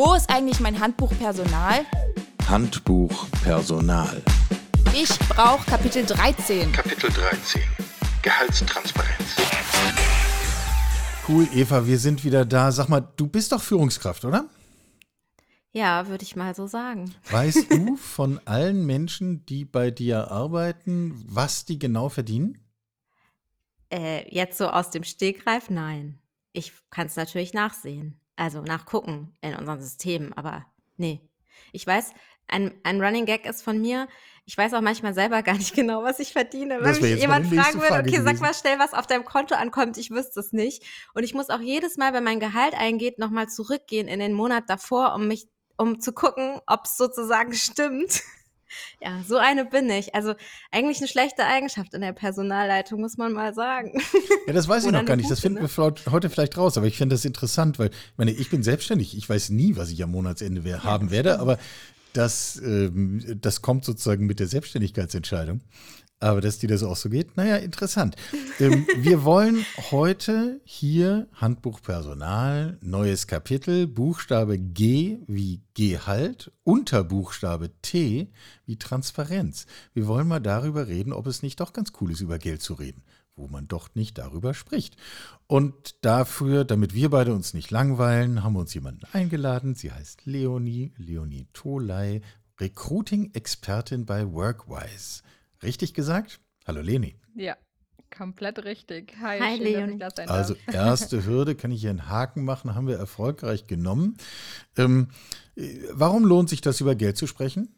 Wo ist eigentlich mein Handbuch Personal? Handbuch Personal. Ich brauche Kapitel 13. Kapitel 13. Gehaltstransparenz. Cool, Eva, wir sind wieder da. Sag mal, du bist doch Führungskraft, oder? Ja, würde ich mal so sagen. Weißt du von allen Menschen, die bei dir arbeiten, was die genau verdienen? Jetzt so aus dem Stegreif, nein. Ich kann es natürlich nachsehen, also nachgucken in unseren Systemen, aber nee. Ich weiß, ein Running Gag ist von mir, ich weiß auch manchmal selber gar nicht genau, was ich verdiene. Wenn Das wär mich jetzt jemand meine nächste fragen würde, Frage okay, sag gewesen. mal schnell, was auf deinem Konto ankommt, ich wüsste es nicht. Und ich muss auch jedes Mal, wenn mein Gehalt eingeht, nochmal zurückgehen in den Monat davor, um zu gucken, ob es sozusagen stimmt. Ja, so eine bin ich. Also eigentlich eine schlechte Eigenschaft in der Personalleitung, muss man mal sagen. Ja, das weiß ich Oder noch gar eine nicht. Das gute, finden wir heute vielleicht raus. Aber ich finde das interessant, weil ich bin selbstständig. Ich weiß nie, was ich am Monatsende haben werde. Aber das kommt sozusagen mit der Selbstständigkeitsentscheidung. Aber dass dir das auch so geht, naja, interessant. Wir wollen heute hier Handbuch Personal, neues Kapitel, Buchstabe G wie Gehalt, Unterbuchstabe T wie Transparenz. Wir wollen mal darüber reden, ob es nicht doch ganz cool ist, über Geld zu reden, wo man doch nicht darüber spricht. Und dafür, damit wir beide uns nicht langweilen, haben wir uns jemanden eingeladen. Sie heißt Leonie Tholey, Recruiting-Expertin bei Workwise. Richtig gesagt? Hallo Leni. Ja, komplett richtig. Hi, Hi, schön, Leonie. dass ich da sein Also darf. erste Hürde, kann ich hier einen Haken machen, haben wir erfolgreich genommen. Warum lohnt sich das, über Geld zu sprechen?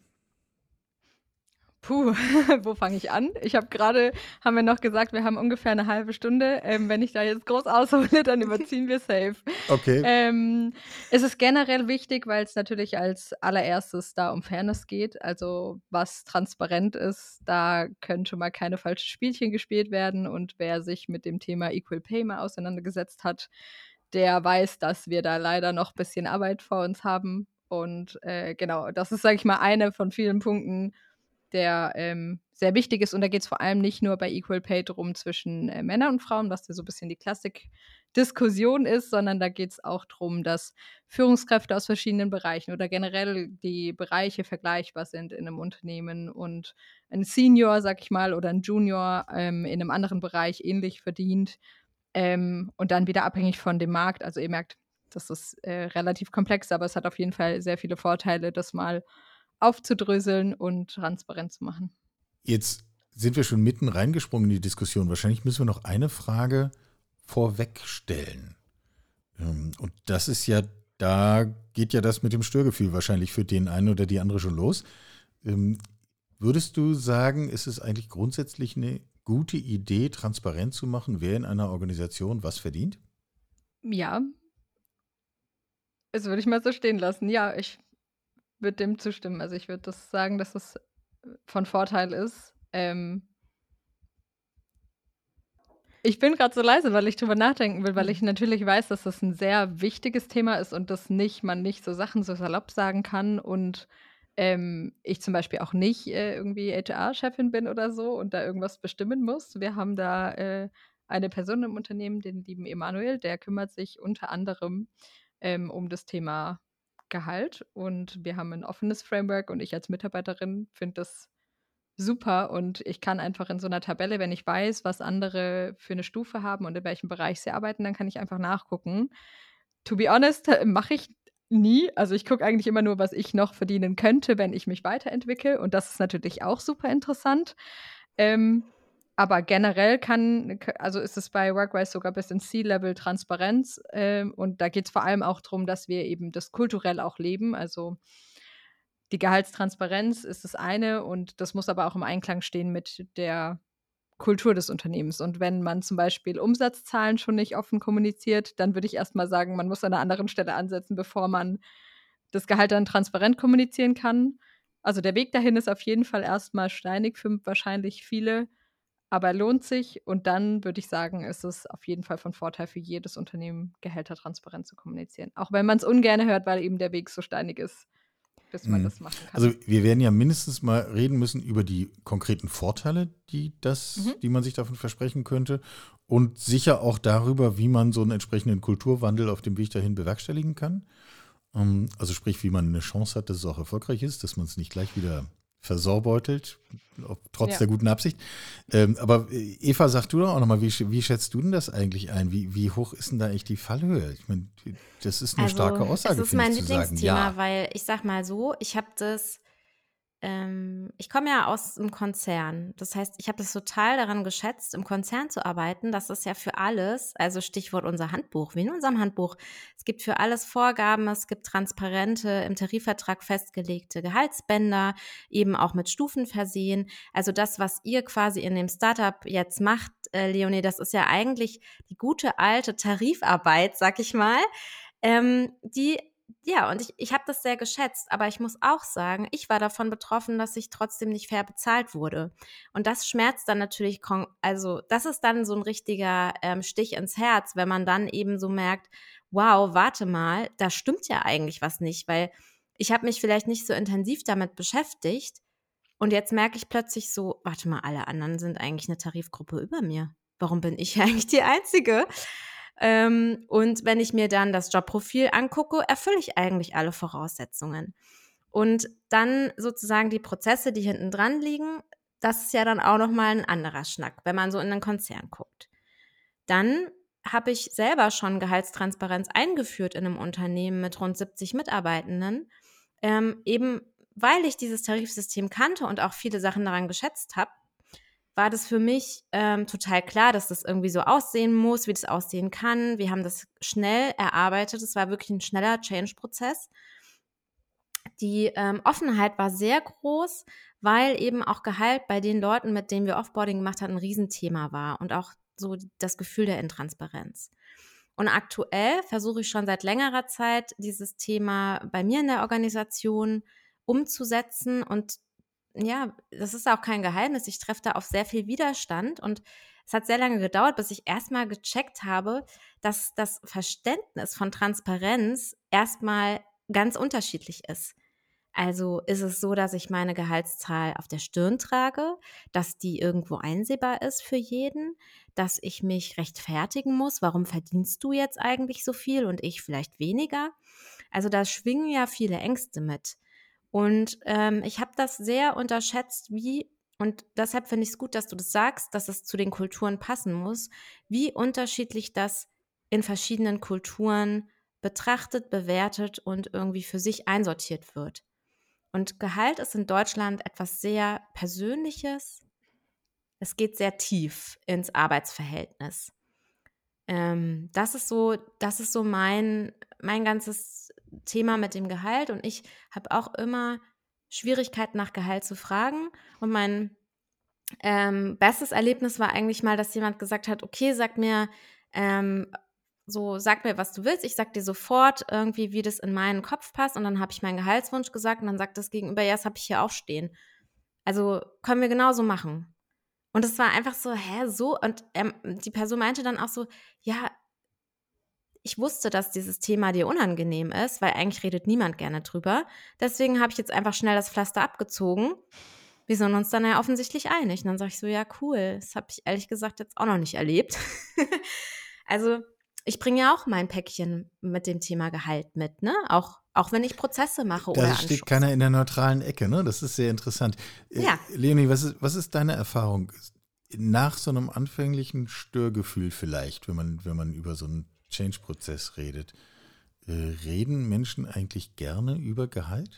Puh, wo fange ich an? Haben wir noch gesagt, wir haben ungefähr eine halbe Stunde. Wenn ich da jetzt groß aushole, dann überziehen wir safe. Okay. Es ist generell wichtig, weil es natürlich als allererstes da um Fairness geht. Also was transparent ist, da können schon mal keine falschen Spielchen gespielt werden. Und wer sich mit dem Thema Equal Pay mal auseinandergesetzt hat, der weiß, dass wir da leider noch ein bisschen Arbeit vor uns haben. Und genau, das ist, sage ich mal, eine von vielen Punkten, der sehr wichtig ist. Und da geht es vor allem nicht nur bei Equal Pay drum zwischen Männern und Frauen, was da so ein bisschen die Klassik-Diskussion ist, sondern da geht es auch darum, dass Führungskräfte aus verschiedenen Bereichen oder generell die Bereiche vergleichbar sind in einem Unternehmen und ein Senior, sag ich mal, oder ein Junior in einem anderen Bereich ähnlich verdient und dann wieder abhängig von dem Markt. Also ihr merkt, das ist relativ komplex, aber es hat auf jeden Fall sehr viele Vorteile, das mal aufzudröseln und transparent zu machen. Jetzt sind wir schon mitten reingesprungen in die Diskussion. Wahrscheinlich müssen wir noch eine Frage vorweg stellen. Und das ist ja, da geht ja das mit dem Störgefühl wahrscheinlich für den einen oder die andere schon los. Würdest du sagen, ist es eigentlich grundsätzlich eine gute Idee, transparent zu machen, wer in einer Organisation was verdient? Ja, das würde ich mal so stehen lassen. Ja, ich würde dem zustimmen. Also ich würde das sagen, dass es von Vorteil ist. Ich bin gerade so leise, weil ich drüber nachdenken will, weil ich natürlich weiß, dass das ein sehr wichtiges Thema ist und dass man nicht so Sachen so salopp sagen kann und ich zum Beispiel auch nicht irgendwie HR-Chefin bin oder so und da irgendwas bestimmen muss. Wir haben da eine Person im Unternehmen, den lieben Emanuel, der kümmert sich unter anderem um das Thema Gehalt und wir haben ein offenes Framework und ich als Mitarbeiterin finde das super und ich kann einfach in so einer Tabelle, wenn ich weiß, was andere für eine Stufe haben und in welchem Bereich sie arbeiten, dann kann ich einfach nachgucken. To be honest, mache ich nie. Also ich gucke eigentlich immer nur, was ich noch verdienen könnte, wenn ich mich weiterentwickle und das ist natürlich auch super interessant. Aber generell ist es bei Workwise sogar bis in C-Level Transparenz und da geht es vor allem auch darum, dass wir eben das kulturell auch leben. Also die Gehaltstransparenz ist das eine und das muss aber auch im Einklang stehen mit der Kultur des Unternehmens. Und wenn man zum Beispiel Umsatzzahlen schon nicht offen kommuniziert, dann würde ich erstmal sagen, man muss an einer anderen Stelle ansetzen, bevor man das Gehalt dann transparent kommunizieren kann. Also der Weg dahin ist auf jeden Fall erstmal steinig für wahrscheinlich viele, aber er lohnt sich. Und dann würde ich sagen, ist es auf jeden Fall von Vorteil für jedes Unternehmen, Gehälter transparent zu kommunizieren. Auch wenn man es ungern hört, weil eben der Weg so steinig ist, bis man das machen kann. Also wir werden ja mindestens mal reden müssen über die konkreten Vorteile, die man sich davon versprechen könnte und sicher auch darüber, wie man so einen entsprechenden Kulturwandel auf dem Weg dahin bewerkstelligen kann. Also sprich, wie man eine Chance hat, dass es auch erfolgreich ist, dass man es nicht gleich wieder versorbeutelt, trotz Ja. der guten Absicht. Aber Eva, sag du doch auch nochmal, wie schätzt du denn das eigentlich ein? Wie hoch ist denn da eigentlich die Fallhöhe? Ich meine, das ist eine starke Aussage, es ist mein finde ich, zu sagen, Lieblingsthema, ja. weil ich sag mal so, ich komme ja aus einem Konzern. Das heißt, ich habe das total daran geschätzt, im Konzern zu arbeiten. Das ist ja für alles, also Stichwort unser Handbuch, wie in unserem Handbuch. Es gibt für alles Vorgaben, es gibt transparente, im Tarifvertrag festgelegte Gehaltsbänder, eben auch mit Stufen versehen. Also das, was ihr quasi in dem Startup jetzt macht, Leonie, das ist ja eigentlich die gute alte Tarifarbeit, sag ich mal, die ja, und ich habe das sehr geschätzt, aber ich muss auch sagen, ich war davon betroffen, dass ich trotzdem nicht fair bezahlt wurde. Und das schmerzt dann natürlich, also das ist dann so ein richtiger Stich ins Herz, wenn man dann eben so merkt, wow, warte mal, da stimmt ja eigentlich was nicht, weil ich habe mich vielleicht nicht so intensiv damit beschäftigt und jetzt merke ich plötzlich so, warte mal, alle anderen sind eigentlich eine Tarifgruppe über mir. Warum bin ich eigentlich die Einzige? Und wenn ich mir dann das Jobprofil angucke, erfülle ich eigentlich alle Voraussetzungen. Und dann sozusagen die Prozesse, die hinten dran liegen, das ist ja dann auch nochmal ein anderer Schnack, wenn man so in einen Konzern guckt. Dann habe ich selber schon Gehaltstransparenz eingeführt in einem Unternehmen mit rund 70 Mitarbeitenden, eben weil ich dieses Tarifsystem kannte und auch viele Sachen daran geschätzt habe, war das für mich total klar, dass das irgendwie so aussehen muss, wie das aussehen kann. Wir haben das schnell erarbeitet. Es war wirklich ein schneller Change-Prozess. Die Offenheit war sehr groß, weil eben auch Gehalt bei den Leuten, mit denen wir Offboarding gemacht haben, ein Riesenthema war und auch so das Gefühl der Intransparenz. Und aktuell versuche ich schon seit längerer Zeit, dieses Thema bei mir in der Organisation umzusetzen und ja, das ist auch kein Geheimnis. Ich treffe da auf sehr viel Widerstand und es hat sehr lange gedauert, bis ich erstmal gecheckt habe, dass das Verständnis von Transparenz erstmal ganz unterschiedlich ist. Also ist es so, dass ich meine Gehaltszahl auf der Stirn trage, dass die irgendwo einsehbar ist für jeden, dass ich mich rechtfertigen muss, warum verdienst du jetzt eigentlich so viel und ich vielleicht weniger? Also da schwingen ja viele Ängste mit. Und ich habe das sehr unterschätzt, und deshalb finde ich es gut, dass du das sagst, dass es zu den Kulturen passen muss, wie unterschiedlich das in verschiedenen Kulturen betrachtet, bewertet und irgendwie für sich einsortiert wird. Und Gehalt ist in Deutschland etwas sehr Persönliches. Es geht sehr tief ins Arbeitsverhältnis. Das ist so mein ganzes Thema mit dem Gehalt. Und ich habe auch immer Schwierigkeiten nach Gehalt zu fragen. Und mein bestes Erlebnis war eigentlich mal, dass jemand gesagt hat, okay, sag mir, was du willst. Ich sag dir sofort irgendwie, wie das in meinen Kopf passt. Und dann habe ich meinen Gehaltswunsch gesagt und dann sagt das Gegenüber, ja, das habe ich hier auch stehen. Also können wir genauso machen. Und es war einfach so, so? Und die Person meinte dann auch so, ja, ich wusste, dass dieses Thema dir unangenehm ist, weil eigentlich redet niemand gerne drüber. Deswegen habe ich jetzt einfach schnell das Pflaster abgezogen. Wir sind uns dann ja offensichtlich einig. Und dann sage ich so, ja, cool. Das habe ich ehrlich gesagt jetzt auch noch nicht erlebt. Also ich bringe ja auch mein Päckchen mit dem Thema Gehalt mit, ne? Auch wenn ich Prozesse mache oder Da steht keiner in der neutralen Ecke, ne? Das ist sehr interessant. Ja. Leonie, was ist deine Erfahrung nach so einem anfänglichen Störgefühl vielleicht, wenn man über so einen Change-Prozess redet? Reden Menschen eigentlich gerne über Gehalt?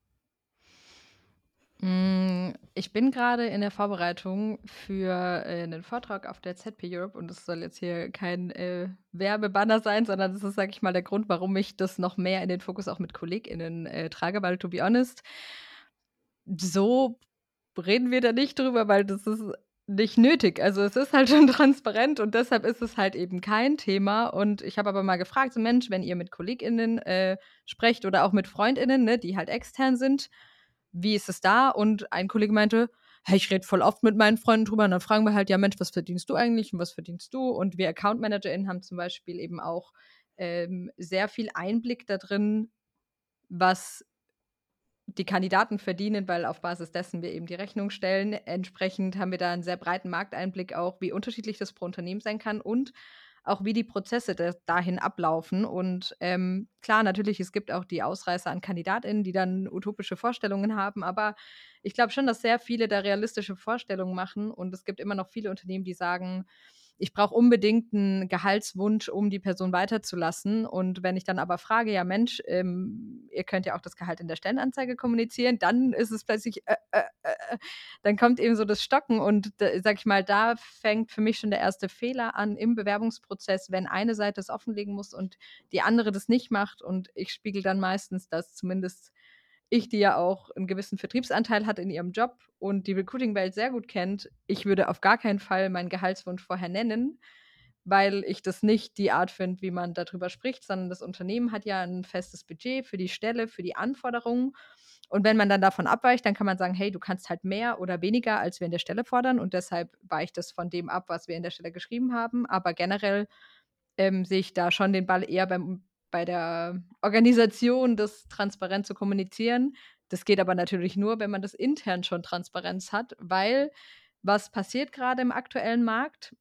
Ich bin gerade in der Vorbereitung für einen Vortrag auf der ZP Europe und es soll jetzt hier kein Werbebanner sein, sondern das ist, sag ich mal, der Grund, warum ich das noch mehr in den Fokus auch mit KollegInnen trage, weil, to be honest, so reden wir da nicht drüber, weil das ist nicht nötig. Also es ist halt schon transparent und deshalb ist es halt eben kein Thema. Und ich habe aber mal gefragt, so Mensch, wenn ihr mit KollegInnen sprecht oder auch mit FreundInnen, ne, die halt extern sind, wie ist es da? Und ein Kollege meinte, hey, ich rede voll oft mit meinen Freunden drüber und dann fragen wir halt, ja Mensch, was verdienst du eigentlich und was verdienst du? Und wir AccountmanagerInnen haben zum Beispiel eben auch sehr viel Einblick da drin, was die Kandidaten verdienen, weil auf Basis dessen wir eben die Rechnung stellen. Entsprechend haben wir da einen sehr breiten Markteinblick auch, wie unterschiedlich das pro Unternehmen sein kann. Und auch wie die Prozesse dahin ablaufen. Und klar, natürlich, es gibt auch die Ausreißer an KandidatInnen, die dann utopische Vorstellungen haben, aber ich glaube schon, dass sehr viele da realistische Vorstellungen machen und es gibt immer noch viele Unternehmen, die sagen, ich brauche unbedingt einen Gehaltswunsch, um die Person weiterzulassen. Und wenn ich dann aber frage, ja Mensch, ihr könnt ja auch das Gehalt in der Stellenanzeige kommunizieren, dann ist es plötzlich, dann kommt eben so das Stocken und sag ich mal, da fängt für mich schon der erste Fehler an im Bewerbungsprozess, wenn eine Seite es offenlegen muss und die andere das nicht macht. Und ich spiegel dann meistens, dass zumindest ich, die ja auch einen gewissen Vertriebsanteil hat in ihrem Job und die Recruiting-Welt sehr gut kennt, ich würde auf gar keinen Fall meinen Gehaltswunsch vorher nennen, weil ich das nicht die Art finde, wie man darüber spricht, sondern das Unternehmen hat ja ein festes Budget für die Stelle, für die Anforderungen. Und wenn man dann davon abweicht, dann kann man sagen, hey, du kannst halt mehr oder weniger, als wir in der Stelle fordern und deshalb weicht das von dem ab, was wir in der Stelle geschrieben haben. Aber generell sehe ich da schon den Ball eher bei der Organisation, das transparent zu kommunizieren. Das geht aber natürlich nur, wenn man das intern schon Transparenz hat, weil was passiert gerade im aktuellen Markt?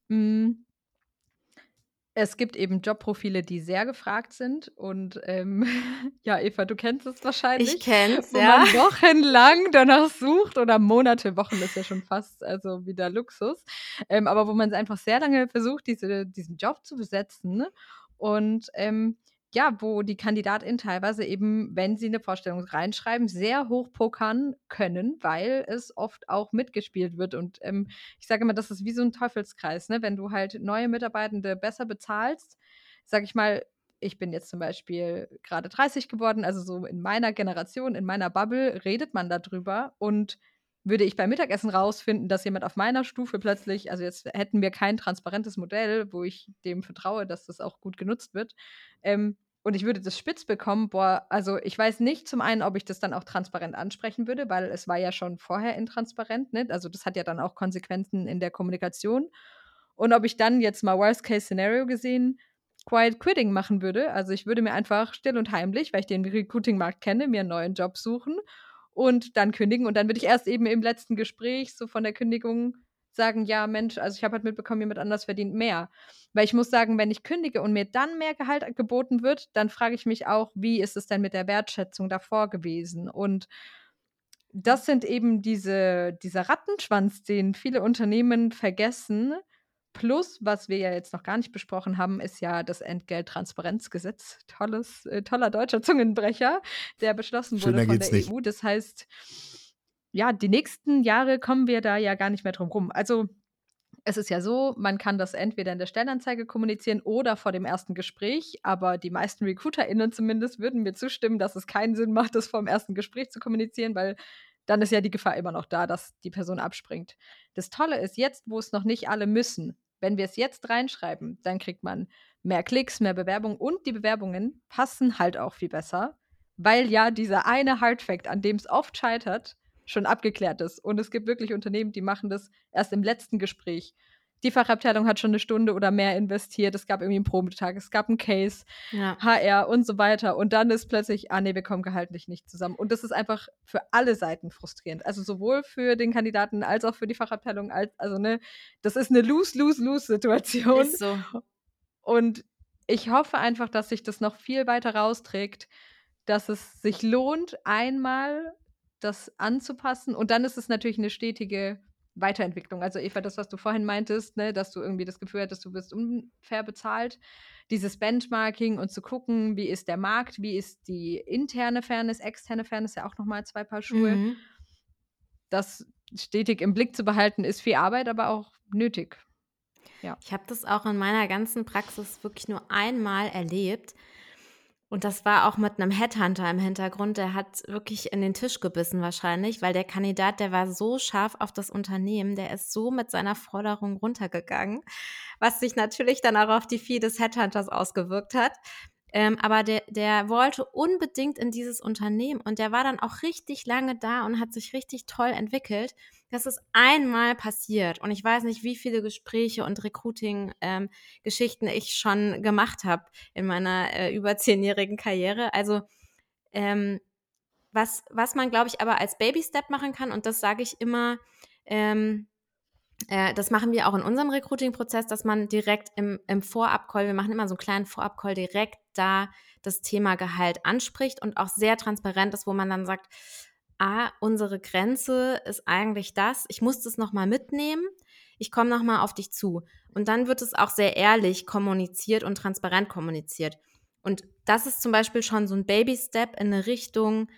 Es gibt eben Jobprofile, die sehr gefragt sind und ja, Eva, du kennst es wahrscheinlich. Ich kenn's, wo ja. man wochenlang danach sucht oder Monate, Wochen ist ja schon fast also wieder Luxus, aber wo man einfach sehr lange versucht, diesen Job zu besetzen und ja, wo die KandidatInnen teilweise eben, wenn sie eine Vorstellung reinschreiben, sehr hoch pokern können, weil es oft auch mitgespielt wird und ich sage immer, das ist wie so ein Teufelskreis, ne? Wenn du halt neue Mitarbeitende besser bezahlst, sage ich mal, ich bin jetzt zum Beispiel gerade 30 geworden, also so in meiner Generation, in meiner Bubble redet man darüber und würde ich beim Mittagessen rausfinden, dass jemand auf meiner Stufe plötzlich, also jetzt hätten wir kein transparentes Modell, wo ich dem vertraue, dass das auch gut genutzt wird, und ich würde das spitz bekommen, boah, also ich weiß nicht zum einen, ob ich das dann auch transparent ansprechen würde, weil es war ja schon vorher intransparent, ne? Also das hat ja dann auch Konsequenzen in der Kommunikation. Und ob ich dann jetzt mal Worst-Case-Szenario gesehen Quiet Quitting machen würde. Also ich würde mir einfach still und heimlich, weil ich den Recruiting-Markt kenne, mir einen neuen Job suchen und dann kündigen. Und dann würde ich erst eben im letzten Gespräch so von der Kündigung sagen, ja Mensch, also ich habe halt mitbekommen, jemand anders verdient mehr. Weil ich muss sagen, wenn ich kündige und mir dann mehr Gehalt geboten wird, dann frage ich mich auch, wie ist es denn mit der Wertschätzung davor gewesen? Und das sind eben dieser Rattenschwanz, den viele Unternehmen vergessen. Plus, was wir ja jetzt noch gar nicht besprochen haben, ist ja das Entgelttransparenzgesetz. Toller deutscher Zungenbrecher, der beschlossen wurde Schöner von geht's der nicht. EU. Das heißt, ja, die nächsten Jahre kommen wir da ja gar nicht mehr drum rum. Also es ist ja so, man kann das entweder in der Stellenanzeige kommunizieren oder vor dem ersten Gespräch, aber die meisten RecruiterInnen zumindest würden mir zustimmen, dass es keinen Sinn macht, das vor dem ersten Gespräch zu kommunizieren, weil dann ist ja die Gefahr immer noch da, dass die Person abspringt. Das Tolle ist jetzt, wo es noch nicht alle müssen, wenn wir es jetzt reinschreiben, dann kriegt man mehr Klicks, mehr Bewerbungen und die Bewerbungen passen halt auch viel besser, weil ja dieser eine Hardfact, an dem es oft scheitert, schon abgeklärt ist. Und es gibt wirklich Unternehmen, die machen das erst im letzten Gespräch. Die Fachabteilung hat schon eine Stunde oder mehr investiert. Es gab irgendwie einen Probetag, es gab einen Case, Ja. HR und so weiter. Und dann ist plötzlich, nee, wir kommen gehaltlich nicht zusammen. Und das ist einfach für alle Seiten frustrierend. Also sowohl für den Kandidaten als auch für die Fachabteilung. Also ne, das ist eine Lose-Lose-Lose-Situation. Ist so. Und ich hoffe einfach, dass sich das noch viel weiter rausträgt, dass es sich lohnt, einmal das anzupassen. Und dann ist es natürlich eine stetige Weiterentwicklung. Also Eva, das, was du vorhin meintest, ne, dass du irgendwie das Gefühl hattest, du wirst unfair bezahlt. Dieses Benchmarking und zu gucken, wie ist der Markt, wie ist die interne Fairness, externe Fairness, ja auch nochmal 2 Paar Schuhe. Mhm. Das stetig im Blick zu behalten, ist viel Arbeit, aber auch nötig. Ja. Ich habe das auch in meiner ganzen Praxis wirklich nur einmal erlebt. Und das war auch mit einem Headhunter im Hintergrund. Der hat wirklich in den Tisch gebissen wahrscheinlich, weil der Kandidat, der war so scharf auf das Unternehmen, der ist so mit seiner Forderung runtergegangen, was sich natürlich dann auch auf die Fee des Headhunters ausgewirkt hat. Aber der wollte unbedingt in dieses Unternehmen und der war dann auch richtig lange da und hat sich richtig toll entwickelt. Das ist einmal passiert und ich weiß nicht, wie viele Gespräche und Recruiting-Geschichten ich schon gemacht habe in meiner über 10-jährigen Karriere. Also was man, glaube ich, aber als Baby-Step machen kann, und das sage ich immer, Das machen wir auch in unserem Recruiting-Prozess, dass man direkt im Vorab-Call, wir machen immer so einen kleinen Vorab-Call, direkt da das Thema Gehalt anspricht und auch sehr transparent ist, wo man dann sagt, unsere Grenze ist eigentlich das, ich muss das nochmal mitnehmen, ich komme nochmal auf dich zu. Und dann wird es auch sehr ehrlich kommuniziert und transparent kommuniziert. Und das ist zum Beispiel schon so ein Baby-Step in eine Richtung,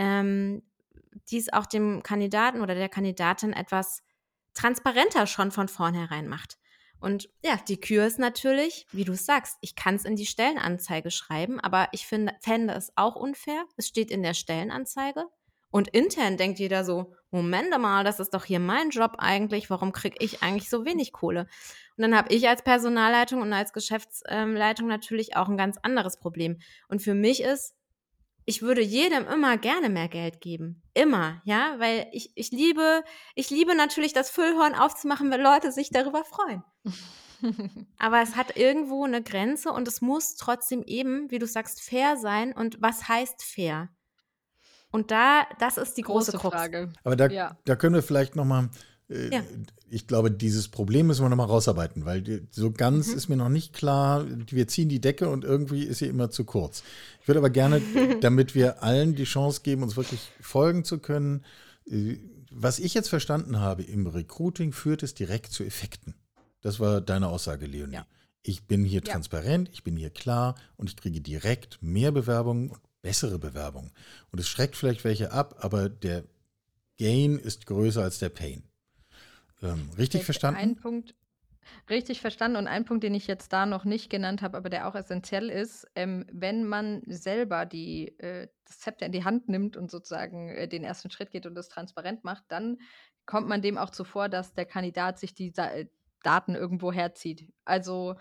die es auch dem Kandidaten oder der Kandidatin etwas transparenter schon von vornherein macht. Und ja, die Kür ist natürlich, wie du sagst, ich kann es in die Stellenanzeige schreiben, aber ich fände es auch unfair. Es steht in der Stellenanzeige. Und intern denkt jeder so, Moment mal, das ist doch hier mein Job eigentlich, warum kriege ich eigentlich so wenig Kohle? Und dann habe ich als Personalleitung und als Geschäftsleitung natürlich auch ein ganz anderes Problem. Und für mich ist, ich würde jedem immer gerne mehr Geld geben. Immer, ja, weil ich liebe natürlich das Füllhorn aufzumachen, wenn Leute sich darüber freuen. Aber es hat irgendwo eine Grenze und es muss trotzdem eben, wie du sagst, fair sein. Und was heißt fair? Und das ist die große Krux. Frage. Aber da können wir vielleicht nochmal, Ja. ich glaube, dieses Problem müssen wir nochmal rausarbeiten, weil so ganz ist mir noch nicht klar, wir ziehen die Decke und irgendwie ist sie immer zu kurz. Ich würde aber gerne, damit wir allen die Chance geben, uns wirklich folgen zu können, was ich jetzt verstanden habe, im Recruiting führt es direkt zu Effekten. Das war deine Aussage, Leonie. Ja. Ich bin hier transparent, ich bin hier klar und ich kriege direkt mehr Bewerbungen und bessere Bewerbungen. Und es schreckt vielleicht welche ab, aber der Gain ist größer als der Pain. Richtig verstanden? Ein Punkt, richtig verstanden. Und ein Punkt, den ich jetzt da noch nicht genannt habe, aber der auch essentiell ist, wenn man selber das Zepter in die Hand nimmt und sozusagen den ersten Schritt geht und das transparent macht, dann kommt man dem auch zuvor, dass der Kandidat sich die Daten irgendwo herzieht. Also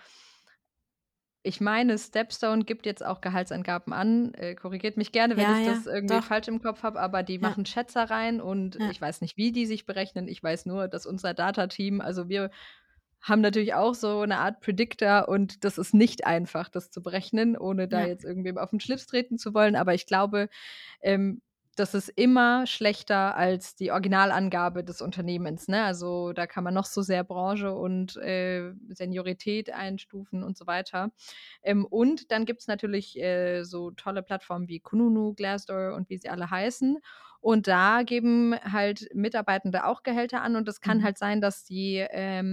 ich meine, Stepstone gibt jetzt auch Gehaltsangaben an. Korrigiert mich gerne, wenn ich das irgendwie doch. falsch im Kopf habe, aber die machen Schätzer rein und ich weiß nicht, wie die sich berechnen. Ich weiß nur, dass unser Data-Team, also wir haben natürlich auch so eine Art Predictor und das ist nicht einfach, das zu berechnen, ohne da jetzt irgendwem auf den Schlips treten zu wollen. Aber ich glaube, das ist immer schlechter als die Originalangabe des Unternehmens. Ne? Also da kann man noch so sehr Branche und Seniorität einstufen und so weiter. Und dann gibt es natürlich so tolle Plattformen wie Kununu, Glassdoor und wie sie alle heißen. Und da geben halt Mitarbeitende auch Gehälter an und es kann halt sein, dass die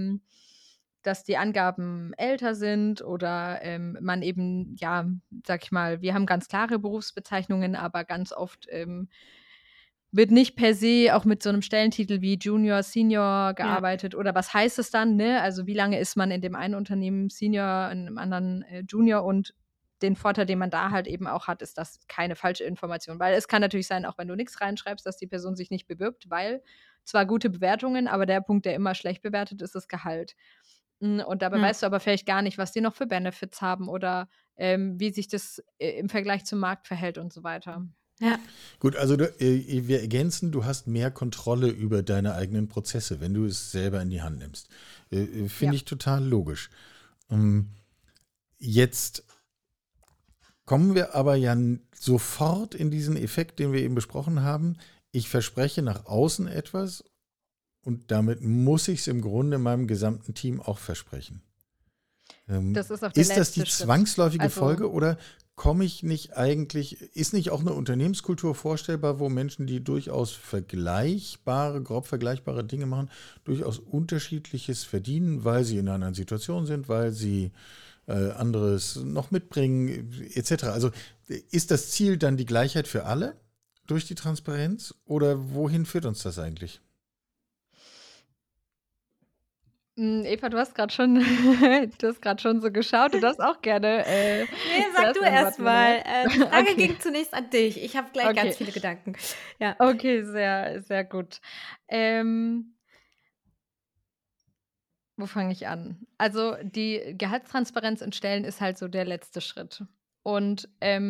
Angaben älter sind oder man eben, ja, sag ich mal, wir haben ganz klare Berufsbezeichnungen, aber ganz oft wird nicht per se auch mit so einem Stellentitel wie Junior, Senior gearbeitet oder was heißt es dann, ne? Also wie lange ist man in dem einen Unternehmen Senior, in dem anderen Junior und den Vorteil, den man da halt eben auch hat, ist das keine falsche Information, weil es kann natürlich sein, auch wenn du nichts reinschreibst, dass die Person sich nicht bewirbt, weil zwar gute Bewertungen, aber der Punkt, der immer schlecht bewertet, ist das Gehalt. Und dabei weißt du aber vielleicht gar nicht, was die noch für Benefits haben oder wie sich das im Vergleich zum Markt verhält und so weiter. Ja. Gut, also wir ergänzen, du hast mehr Kontrolle über deine eigenen Prozesse, wenn du es selber in die Hand nimmst. Finde ich total logisch. Jetzt kommen wir aber ja sofort in diesen Effekt, den wir eben besprochen haben. Ich verspreche nach außen etwas und damit muss ich es im Grunde meinem gesamten Team auch versprechen. Das ist auch der Ist das die letzte Schritt. zwangsläufige Also- Folge oder komme ich nicht eigentlich, ist nicht auch eine Unternehmenskultur vorstellbar, wo Menschen, die durchaus grob vergleichbare Dinge machen, durchaus Unterschiedliches verdienen, weil sie in einer anderen Situation sind, weil sie anderes noch mitbringen, etc. Also ist das Ziel dann die Gleichheit für alle durch die Transparenz oder wohin führt uns das eigentlich? Eva, du hast gerade schon, so geschaut. Du darfst auch gerne. Nee, sag zuerst du antworten, erst mal. oder? Die Frage Okay. ging zunächst an dich. Ich habe gleich Okay. ganz viele Gedanken. Ja. Okay, sehr, sehr gut. Wo fange ich an? Also die Gehaltstransparenz in Stellen ist halt so der letzte Schritt. Und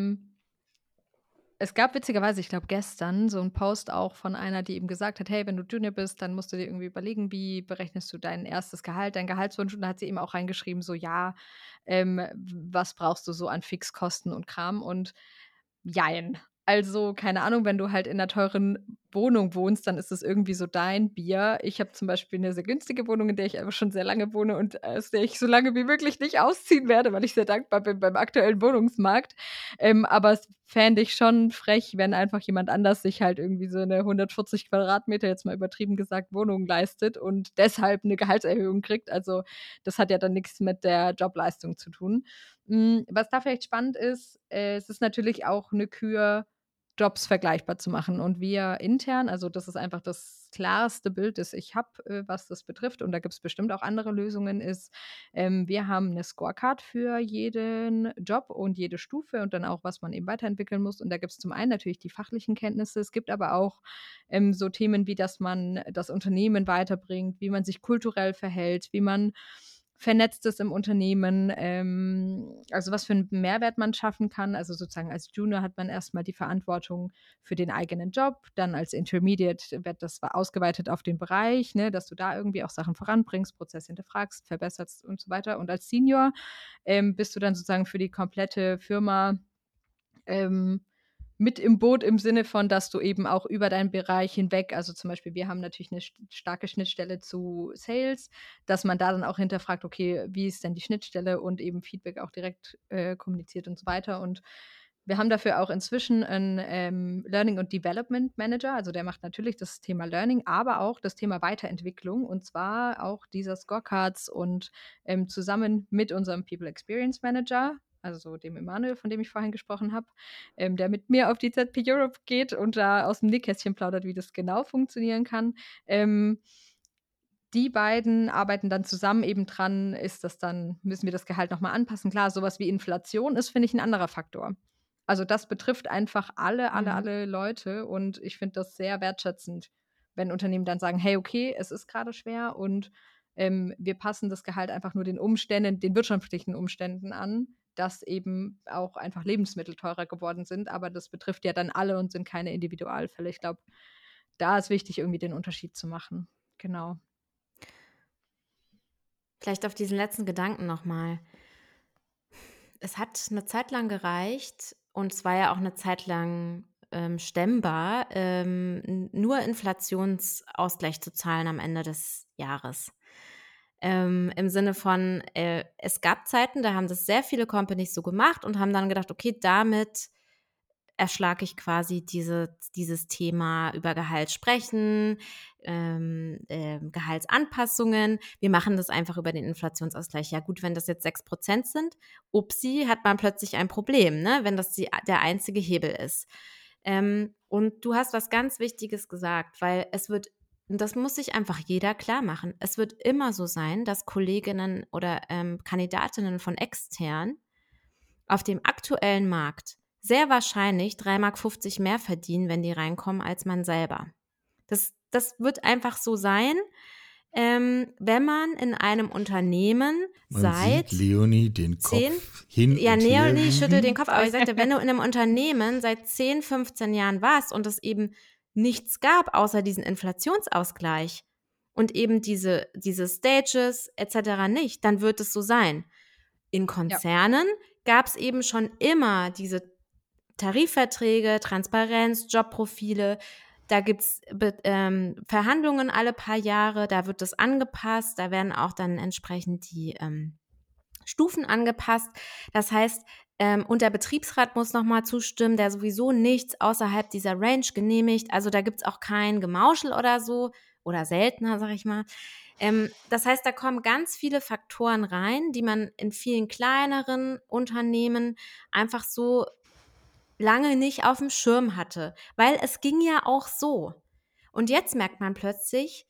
es gab witzigerweise, ich glaube gestern, so einen Post auch von einer, die eben gesagt hat, hey, wenn du Junior bist, dann musst du dir irgendwie überlegen, wie berechnest du dein erstes Gehalt, dein Gehaltswunsch. Und da hat sie eben auch reingeschrieben, so ja, was brauchst du so an Fixkosten und Kram? Und jein. Also, keine Ahnung, wenn du halt in einer teuren Wohnung wohnst, dann ist es irgendwie so dein Bier. Ich habe zum Beispiel eine sehr günstige Wohnung, in der ich einfach schon sehr lange wohne und aus der ich so lange wie möglich nicht ausziehen werde, weil ich sehr dankbar bin beim aktuellen Wohnungsmarkt. Aber es fände ich schon frech, wenn einfach jemand anders sich halt irgendwie so eine 140 Quadratmeter, jetzt mal übertrieben gesagt, Wohnung leistet und deshalb eine Gehaltserhöhung kriegt. Also, das hat ja dann nichts mit der Jobleistung zu tun. Was da vielleicht spannend ist, es ist natürlich auch eine Kür, Jobs vergleichbar zu machen. Und wir intern, also das ist einfach das klarste Bild, das ich habe, was das betrifft, und da gibt es bestimmt auch andere Lösungen, ist, wir haben eine Scorecard für jeden Job und jede Stufe und dann auch, was man eben weiterentwickeln muss. Und da gibt es zum einen natürlich die fachlichen Kenntnisse, es gibt aber auch so Themen wie, dass man das Unternehmen weiterbringt, wie man sich kulturell verhält, wie man vernetzt ist im Unternehmen, also was für einen Mehrwert man schaffen kann. Also sozusagen als Junior hat man erstmal die Verantwortung für den eigenen Job, dann als Intermediate wird das ausgeweitet auf den Bereich, ne, dass du da irgendwie auch Sachen voranbringst, Prozesse hinterfragst, verbesserst und so weiter. Und als Senior bist du dann sozusagen für die komplette Firma mit im Boot im Sinne von, dass du eben auch über deinen Bereich hinweg, also zum Beispiel, wir haben natürlich eine starke Schnittstelle zu Sales, dass man da dann auch hinterfragt, okay, wie ist denn die Schnittstelle und eben Feedback auch direkt kommuniziert und so weiter. Und wir haben dafür auch inzwischen einen Learning und Development Manager, also der macht natürlich das Thema Learning, aber auch das Thema Weiterentwicklung und zwar auch dieser Scorecards und zusammen mit unserem People Experience Manager, also dem Emanuel, von dem ich vorhin gesprochen habe, der mit mir auf die ZP Europe geht und da aus dem Nähkästchen plaudert, wie das genau funktionieren kann. Die beiden arbeiten dann zusammen eben dran, müssen wir das Gehalt nochmal anpassen. Klar, sowas wie Inflation ist, finde ich, ein anderer Faktor. Also das betrifft einfach alle Leute und ich finde das sehr wertschätzend, wenn Unternehmen dann sagen, hey, okay, es ist gerade schwer und wir passen das Gehalt einfach nur den Umständen, den wirtschaftlichen Umständen an, dass eben auch einfach Lebensmittel teurer geworden sind, aber das betrifft ja dann alle und sind keine Individualfälle. Ich glaube, da ist wichtig, irgendwie den Unterschied zu machen. Genau. Vielleicht auf diesen letzten Gedanken nochmal. Es hat eine Zeit lang gereicht und es war ja auch eine Zeit lang stemmbar, nur Inflationsausgleich zu zahlen am Ende des Jahres. Im Sinne von, es gab Zeiten, da haben das sehr viele Companies so gemacht und haben dann gedacht, okay, damit erschlage ich quasi dieses Thema über Gehalt sprechen, Gehaltsanpassungen. Wir machen das einfach über den Inflationsausgleich. Ja gut, wenn das jetzt 6% sind, upsi, hat man plötzlich ein Problem, ne? Wenn das der einzige Hebel ist. Und du hast was ganz Wichtiges gesagt, weil das muss sich einfach jeder klar machen. Es wird immer so sein, dass Kolleginnen oder Kandidatinnen von extern auf dem aktuellen Markt sehr wahrscheinlich 3,50 Mark mehr verdienen, wenn die reinkommen, als man selber. Das wird einfach so sein, wenn man in einem Unternehmen Man sieht Leonie den Kopf hin ja, und her Leonie wiegen. schüttelt den Kopf, aber ich sagte, wenn du in einem Unternehmen seit 10, 15 Jahren warst und es eben nichts gab, außer diesen Inflationsausgleich und eben diese Stages etc. nicht, dann wird es so sein. In Konzernen gab es eben schon immer diese Tarifverträge, Transparenz, Jobprofile. Da gibt es Verhandlungen alle paar Jahre, da wird das angepasst, da werden auch dann entsprechend die Stufen angepasst. Das heißt, und der Betriebsrat muss nochmal zustimmen, der sowieso nichts außerhalb dieser Range genehmigt. Also da gibt es auch kein Gemauschel oder so, oder seltener, sag ich mal. Das heißt, da kommen ganz viele Faktoren rein, die man in vielen kleineren Unternehmen einfach so lange nicht auf dem Schirm hatte, weil es ging ja auch so. Und jetzt merkt man plötzlich,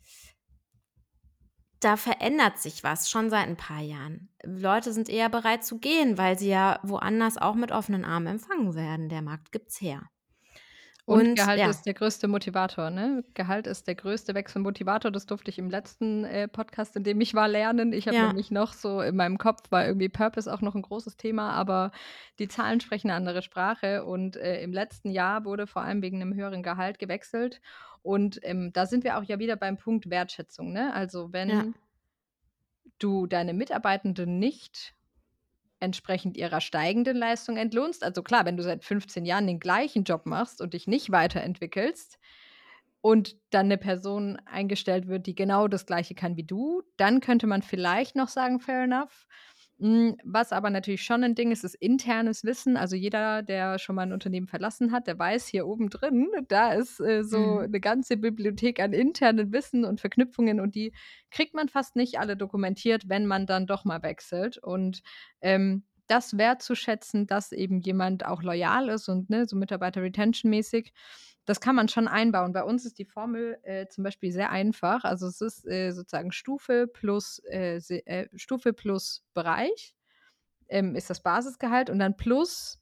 da verändert sich was schon seit ein paar Jahren. Leute sind eher bereit zu gehen, weil sie ja woanders auch mit offenen Armen empfangen werden. Der Markt gibt's her. Und Gehalt ist der größte Motivator, ne? Gehalt ist der größte Wechselmotivator. Das durfte ich im letzten Podcast, in dem ich war, lernen. Ich habe nämlich noch so in meinem Kopf, war irgendwie Purpose auch noch ein großes Thema, aber die Zahlen sprechen eine andere Sprache. Und im letzten Jahr wurde vor allem wegen einem höheren Gehalt gewechselt. Und da sind wir auch ja wieder beim Punkt Wertschätzung, ne? Also wenn du deine Mitarbeitenden nicht entsprechend ihrer steigenden Leistung entlohnst. Also klar, wenn du seit 15 Jahren den gleichen Job machst und dich nicht weiterentwickelst und dann eine Person eingestellt wird, die genau das Gleiche kann wie du, dann könnte man vielleicht noch sagen, fair enough. Was aber natürlich schon ein Ding ist, ist internes Wissen. Also jeder, der schon mal ein Unternehmen verlassen hat, der weiß, hier oben drin, da ist so eine ganze Bibliothek an internen Wissen und Verknüpfungen und die kriegt man fast nicht alle dokumentiert, wenn man dann doch mal wechselt. Und das wertzuschätzen, dass eben jemand auch loyal ist und so Mitarbeiter-Retention-mäßig, das kann man schon einbauen. Bei uns ist die Formel zum Beispiel sehr einfach. Also es ist sozusagen Stufe plus Bereich ist das Basisgehalt und dann plus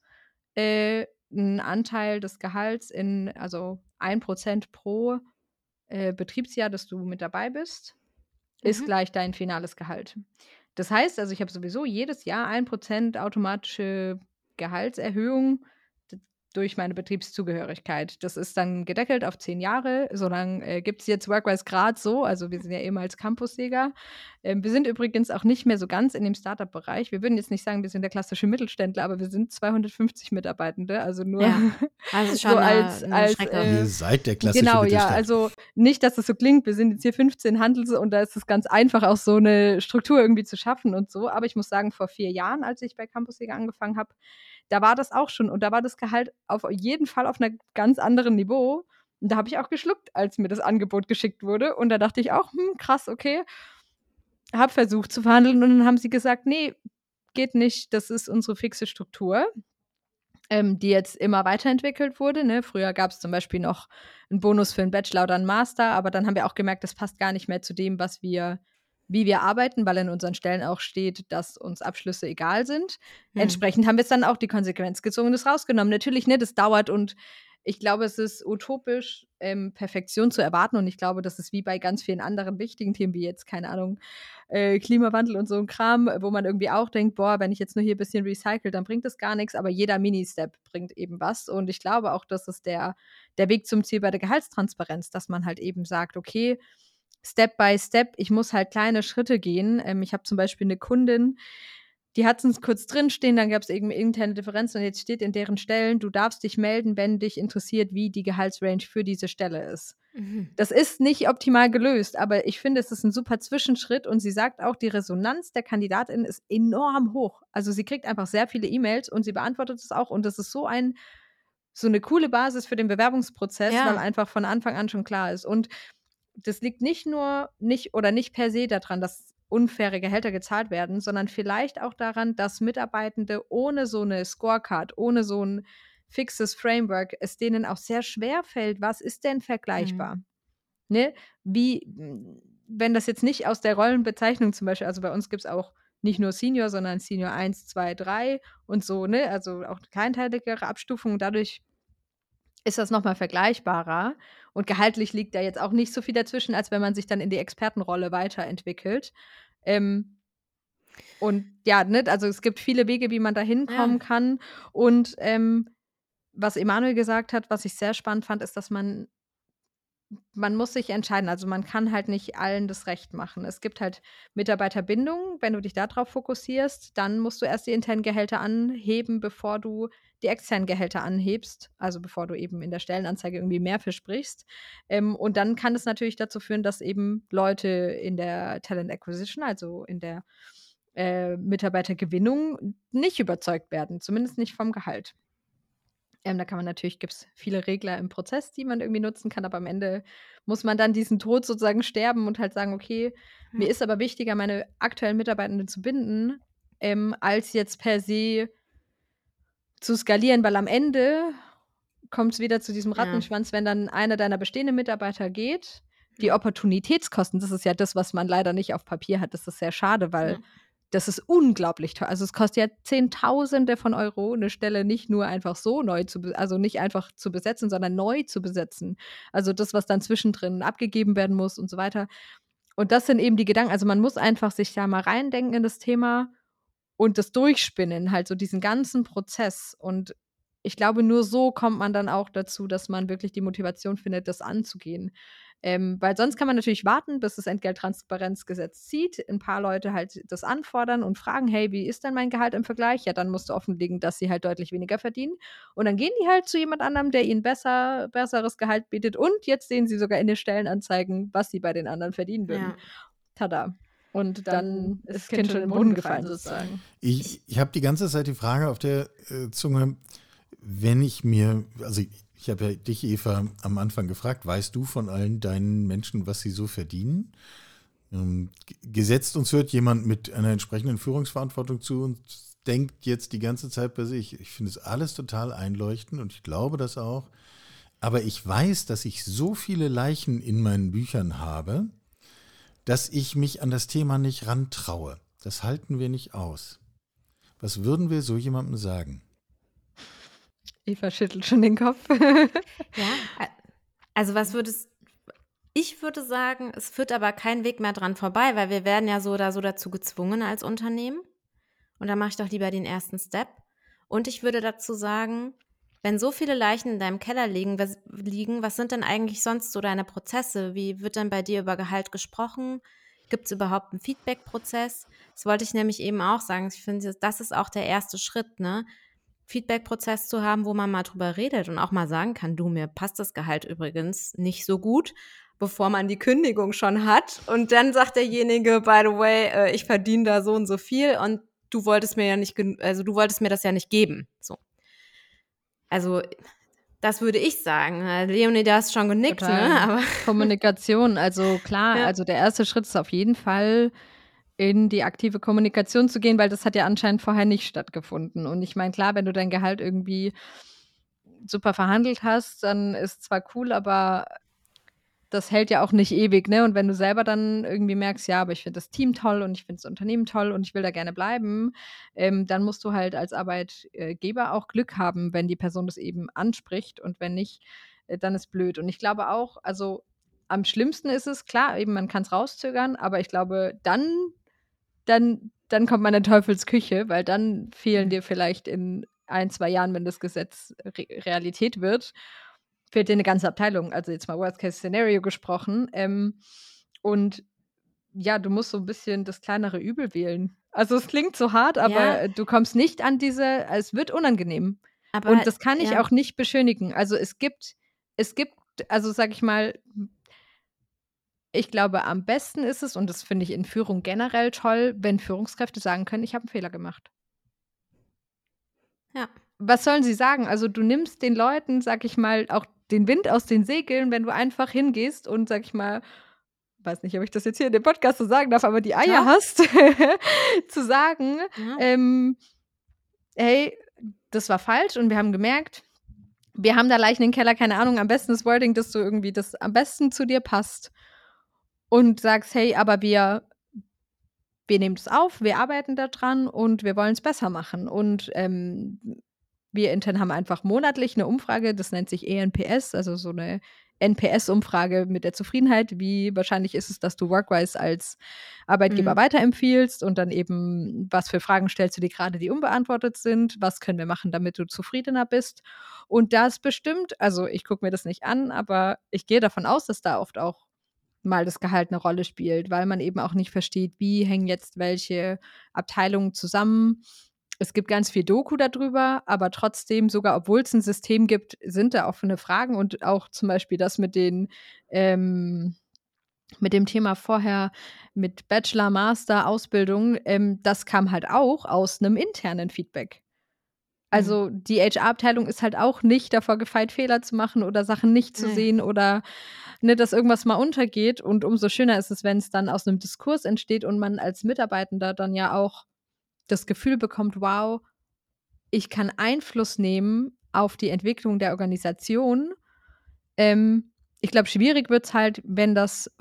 ein Anteil des Gehalts also 1% pro Betriebsjahr, dass du mit dabei bist, ist gleich dein finales Gehalt. Das heißt, also ich habe sowieso jedes Jahr 1% automatische Gehaltserhöhung durch meine Betriebszugehörigkeit. Das ist dann gedeckelt auf 10 Jahre. So lange gibt es jetzt Workwise gerade so. Also wir sind ja ehemals Campusleger. Wir sind übrigens auch nicht mehr so ganz in dem Startup-Bereich. Wir würden jetzt nicht sagen, wir sind der klassische Mittelständler, aber wir sind 250 Mitarbeitende. Also nur also schon so eine Ihr seid der klassische genau, Mittelstand. ja, also nicht, dass es so klingt, wir sind jetzt hier 15 Handels und da ist es ganz einfach, auch so eine Struktur irgendwie zu schaffen und so. Aber ich muss sagen, vor 4 Jahren, als ich bei Campusleger angefangen habe, da war das auch schon und da war das Gehalt auf jeden Fall auf einem ganz anderen Niveau. Und da habe ich auch geschluckt, als mir das Angebot geschickt wurde. Und da dachte ich auch, krass, okay. Habe versucht zu verhandeln und dann haben sie gesagt, nee, geht nicht, das ist unsere fixe Struktur, die jetzt immer weiterentwickelt wurde. Ne? Früher gab es zum Beispiel noch einen Bonus für einen Bachelor oder einen Master, aber dann haben wir auch gemerkt, das passt gar nicht mehr zu dem, wie wir arbeiten, weil in unseren Stellen auch steht, dass uns Abschlüsse egal sind. Entsprechend haben wir jetzt dann auch die Konsequenz gezogen und das rausgenommen. Natürlich, das dauert und ich glaube, es ist utopisch, Perfektion zu erwarten und ich glaube, das ist wie bei ganz vielen anderen wichtigen Themen, wie jetzt, keine Ahnung, Klimawandel und so ein Kram, wo man irgendwie auch denkt, boah, wenn ich jetzt nur hier ein bisschen recycle, dann bringt das gar nichts, aber jeder Mini-Step bringt eben was und ich glaube auch, das ist der Weg zum Ziel bei der Gehaltstransparenz, dass man halt eben sagt, okay, Step by Step, ich muss halt kleine Schritte gehen. Ich habe zum Beispiel eine Kundin, die hat es kurz drinstehen, dann gab es eben interne Differenzen und jetzt steht in deren Stellen, du darfst dich melden, wenn dich interessiert, wie die Gehaltsrange für diese Stelle ist. Das ist nicht optimal gelöst, aber ich finde, es ist ein super Zwischenschritt und sie sagt auch, die Resonanz der Kandidatin ist enorm hoch. Also sie kriegt einfach sehr viele E-Mails und sie beantwortet es auch und das ist so eine coole Basis für den Bewerbungsprozess, weil einfach von Anfang an schon klar ist. Und das liegt nicht per se daran, dass unfaire Gehälter gezahlt werden, sondern vielleicht auch daran, dass Mitarbeitende ohne so eine Scorecard, ohne so ein fixes Framework, es denen auch sehr schwer fällt, was ist denn vergleichbar? Ne? Wenn das jetzt nicht aus der Rollenbezeichnung zum Beispiel, also bei uns gibt es auch nicht nur Senior, sondern Senior 1, 2, 3 und so, also auch kleinteiligere Abstufungen, dadurch ist das nochmal vergleichbarer und gehaltlich liegt da jetzt auch nicht so viel dazwischen, als wenn man sich dann in die Expertenrolle weiterentwickelt. Und ja, also es gibt viele Wege, wie man da hinkommen kann und was Emanuel gesagt hat, was ich sehr spannend fand, ist, dass man muss sich entscheiden. Also man kann halt nicht allen das Recht machen. Es gibt halt Mitarbeiterbindung. Wenn du dich darauf fokussierst, dann musst du erst die internen Gehälter anheben, bevor du die externen Gehälter anhebst. Also bevor du eben in der Stellenanzeige irgendwie mehr versprichst. Und dann kann es natürlich dazu führen, dass eben Leute in der Talent Acquisition, also in der Mitarbeitergewinnung, nicht überzeugt werden. Zumindest nicht vom Gehalt. Da kann man natürlich, gibt es viele Regler im Prozess, die man irgendwie nutzen kann, aber am Ende muss man dann diesen Tod sozusagen sterben und halt sagen, okay, mir ist aber wichtiger, meine aktuellen Mitarbeitenden zu binden, als jetzt per se zu skalieren, weil am Ende kommt es wieder zu diesem Rattenschwanz, wenn dann einer deiner bestehenden Mitarbeiter geht, die Opportunitätskosten, das ist ja das, was man leider nicht auf Papier hat, das ist sehr schade, weil das ist unglaublich teuer. Also es kostet ja Zehntausende von Euro, eine Stelle nicht nur einfach so nicht einfach zu besetzen, sondern neu zu besetzen. Also das, was dann zwischendrin abgegeben werden muss und so weiter. Und das sind eben die Gedanken. Also man muss einfach sich da mal reindenken in das Thema und das durchspinnen, halt so diesen ganzen Prozess. Und ich glaube, nur so kommt man dann auch dazu, dass man wirklich die Motivation findet, das anzugehen. Weil sonst kann man natürlich warten, bis das Entgelttransparenzgesetz zieht, ein paar Leute halt das anfordern und fragen, hey, wie ist denn mein Gehalt im Vergleich? Ja, dann musst du offenlegen, dass sie halt deutlich weniger verdienen. Und dann gehen die halt zu jemand anderem, der ihnen besseres Gehalt bietet. Und jetzt sehen sie sogar in den Stellenanzeigen, was sie bei den anderen verdienen würden. Ja. Tada. Und dann ist das Kind schon in den Brunnen gefallen, sozusagen. Ich habe die ganze Zeit die Frage auf der Zunge, wenn ich mir, also ich habe ja dich, Eva, am Anfang gefragt, weißt du von allen deinen Menschen, was sie so verdienen? Gesetzt uns hört jemand mit einer entsprechenden Führungsverantwortung zu und denkt jetzt die ganze Zeit bei sich, ich finde es alles total einleuchtend und ich glaube das auch, aber ich weiß, dass ich so viele Leichen in meinen Büchern habe, dass ich mich an das Thema nicht rantraue. Das halten wir nicht aus. Was würden wir so jemandem sagen? Eva schüttelt schon den Kopf. Ja, also ich würde sagen, es führt aber kein Weg mehr dran vorbei, weil wir werden ja so oder so dazu gezwungen als Unternehmen. Und dann mache ich doch lieber den ersten Step. Und ich würde dazu sagen, wenn so viele Leichen in deinem Keller liegen, was sind denn eigentlich sonst so deine Prozesse? Wie wird denn bei dir über Gehalt gesprochen? Gibt es überhaupt einen Feedback-Prozess? Das wollte ich nämlich eben auch sagen. Ich finde, das ist auch der erste Schritt, ne? Feedback-Prozess zu haben, wo man mal drüber redet und auch mal sagen kann, du, mir passt das Gehalt übrigens nicht so gut, bevor man die Kündigung schon hat. Und dann sagt derjenige, by the way, ich verdiene da so und so viel und du wolltest mir das ja nicht geben. So. Also, das würde ich sagen. Leonie, da hast schon genickt, ne? Aber Kommunikation, also klar, Ja. also der erste Schritt ist auf jeden Fall, in die aktive Kommunikation zu gehen, weil das hat ja anscheinend vorher nicht stattgefunden. Und ich meine, klar, wenn du dein Gehalt irgendwie super verhandelt hast, dann ist zwar cool, aber das hält ja auch nicht ewig, ne? Und wenn du selber dann irgendwie merkst, ja, aber ich finde das Team toll und ich finde das Unternehmen toll und ich will da gerne bleiben, dann musst du halt als Arbeitgeber auch Glück haben, wenn die Person das eben anspricht und wenn nicht, dann ist blöd. Und ich glaube auch, also am schlimmsten ist es, klar, eben man kann es rauszögern, aber ich glaube, dann kommt man in Teufelsküche, weil dann fehlen dir vielleicht in 1, 2 Jahren, wenn das Gesetz Realität wird, fehlt dir eine ganze Abteilung. Also jetzt mal Worst-Case-Szenario gesprochen. Und ja, du musst so ein bisschen das kleinere Übel wählen. Also es klingt so hart, aber Ja. du kommst nicht an es wird unangenehm. Aber Und das kann ich ja. auch nicht beschönigen. Also es gibt, also sag ich mal, ich glaube, am besten ist es, und das finde ich in Führung generell toll, wenn Führungskräfte sagen können, ich habe einen Fehler gemacht. Ja. Was sollen sie sagen? Also du nimmst den Leuten, sag ich mal, auch den Wind aus den Segeln, wenn du einfach hingehst und, sag ich mal, weiß nicht, ob ich das jetzt hier in dem Podcast so sagen darf, aber die Eier Doch. hast, zu sagen, Ja. hey, das war falsch und wir haben gemerkt, wir haben da Leichen im Keller, keine Ahnung, am besten das Wording, dass du irgendwie das am besten zu dir passt und sagst, hey, aber wir nehmen das auf, wir arbeiten da dran und wir wollen es besser machen. Und wir intern haben einfach monatlich eine Umfrage, das nennt sich ENPS, also so eine NPS-Umfrage mit der Zufriedenheit. Wie wahrscheinlich ist es, dass du Workwise als Arbeitgeber weiterempfiehlst und dann eben, was für Fragen stellst du dir gerade, die unbeantwortet sind? Was können wir machen, damit du zufriedener bist? Und das bestimmt, also ich gucke mir das nicht an, aber ich gehe davon aus, dass da oft auch mal das Gehalt eine Rolle spielt, weil man eben auch nicht versteht, wie hängen jetzt welche Abteilungen zusammen. Es gibt ganz viel Doku darüber, aber trotzdem, sogar obwohl es ein System gibt, sind da offene Fragen und auch zum Beispiel das mit dem Thema vorher mit Bachelor, Master, Ausbildung, das kam halt auch aus einem internen Feedback. Also die HR-Abteilung ist halt auch nicht davor gefeit, Fehler zu machen oder Sachen nicht zu sehen oder dass irgendwas mal untergeht. Und umso schöner ist es, wenn es dann aus einem Diskurs entsteht und man als Mitarbeitender dann ja auch das Gefühl bekommt, wow, ich kann Einfluss nehmen auf die Entwicklung der Organisation. Ich glaube, schwierig wird es halt, wenn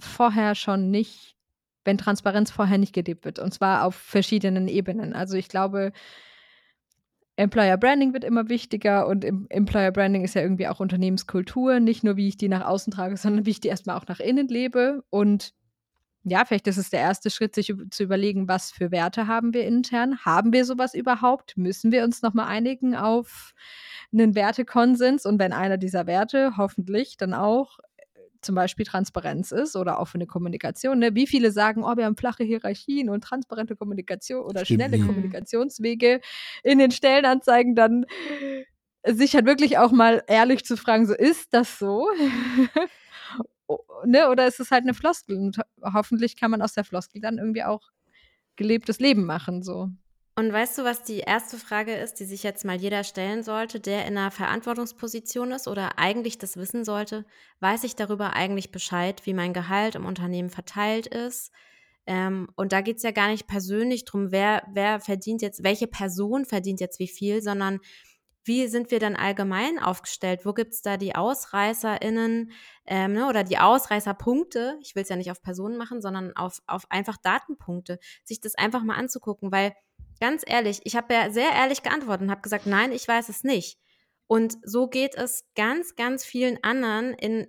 wenn Transparenz vorher nicht gelebt wird. Und zwar auf verschiedenen Ebenen. Also ich glaube, Employer Branding wird immer wichtiger und Employer Branding ist ja irgendwie auch Unternehmenskultur, nicht nur wie ich die nach außen trage, sondern wie ich die erstmal auch nach innen lebe. Und Ja, vielleicht ist es der erste Schritt, sich zu überlegen, was für Werte haben wir intern? Haben wir sowas überhaupt? Müssen wir uns nochmal einigen auf einen Wertekonsens? Und wenn einer dieser Werte hoffentlich dann auch zum Beispiel Transparenz ist oder offene Kommunikation. Ne? Wie viele sagen, wir haben flache Hierarchien und transparente Kommunikation oder Stimmt schnelle nie. Kommunikationswege in den Stellenanzeigen, dann sich halt wirklich auch mal ehrlich zu fragen, so ist das so? Ne? Oder ist es halt eine Floskel? Und hoffentlich kann man aus der Floskel dann irgendwie auch gelebtes Leben machen. So. Und weißt du, was die erste Frage ist, die sich jetzt mal jeder stellen sollte, der in einer Verantwortungsposition ist oder eigentlich das wissen sollte? Weiß ich darüber eigentlich Bescheid, wie mein Gehalt im Unternehmen verteilt ist? Und da geht es ja gar nicht persönlich drum, wer verdient jetzt, welche Person verdient jetzt wie viel, sondern wie sind wir dann allgemein aufgestellt? Wo gibt es da die AusreißerInnen oder die Ausreißerpunkte? Ich will es ja nicht auf Personen machen, sondern auf einfach Datenpunkte. Sich das einfach mal anzugucken, weil ganz ehrlich, ich habe ja sehr ehrlich geantwortet und habe gesagt, nein, ich weiß es nicht. Und so geht es ganz, ganz vielen anderen in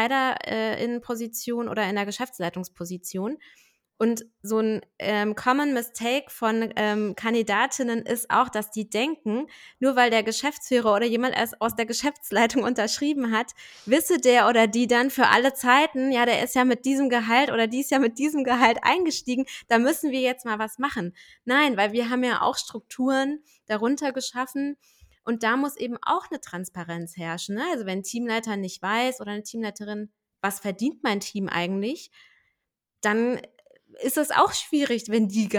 EntscheiderInnen-Position oder in der Geschäftsleitungsposition. Und so ein Common Mistake von Kandidatinnen ist auch, dass die denken, nur weil der Geschäftsführer oder jemand aus der Geschäftsleitung unterschrieben hat, wisse der oder die dann für alle Zeiten, ja, der ist ja mit diesem Gehalt oder die ist ja mit diesem Gehalt eingestiegen, da müssen wir jetzt mal was machen. Nein, weil wir haben ja auch Strukturen darunter geschaffen und da muss eben auch eine Transparenz herrschen. Ne? Also wenn ein Teamleiter nicht weiß oder eine Teamleiterin, was verdient mein Team eigentlich, dann ist es auch schwierig, wenn die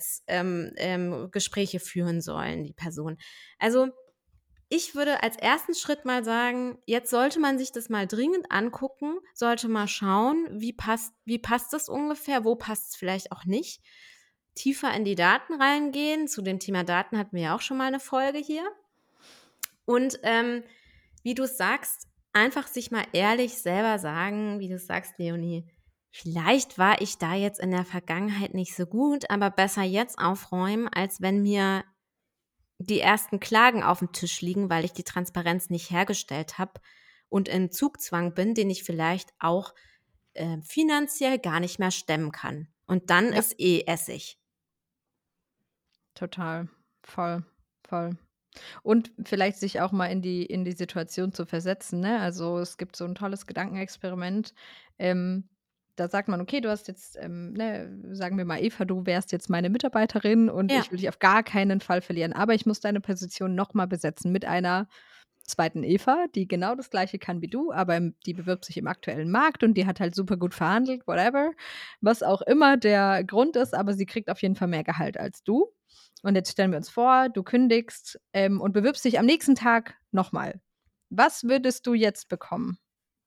Gehaltsgespräche führen sollen, die Person. Also ich würde als ersten Schritt mal sagen, jetzt sollte man sich das mal dringend angucken, sollte mal schauen, wie passt das ungefähr, wo passt es vielleicht auch nicht. Tiefer in die Daten reingehen. Zu dem Thema Daten hatten wir ja auch schon mal eine Folge hier. Und wie du es sagst, einfach sich mal ehrlich selber sagen, wie du es sagst, Leonie, vielleicht war ich da jetzt in der Vergangenheit nicht so gut, aber besser jetzt aufräumen, als wenn mir die ersten Klagen auf dem Tisch liegen, weil ich die Transparenz nicht hergestellt habe und in Zugzwang bin, den ich vielleicht auch finanziell gar nicht mehr stemmen kann. Und dann ist Essig. Total. Voll. Und vielleicht sich auch mal in die Situation zu versetzen. Ne? Also es gibt so ein tolles Gedankenexperiment. Da sagt man, okay, du hast jetzt, sagen wir mal, Eva, du wärst jetzt meine Mitarbeiterin und ich will dich auf gar keinen Fall verlieren. Aber ich muss deine Position nochmal besetzen mit einer zweiten Eva, die genau das Gleiche kann wie du, aber die bewirbt sich im aktuellen Markt und die hat halt super gut verhandelt, whatever, was auch immer der Grund ist, aber sie kriegt auf jeden Fall mehr Gehalt als du. Und jetzt stellen wir uns vor, du kündigst und bewirbst dich am nächsten Tag nochmal. Was würdest du jetzt bekommen?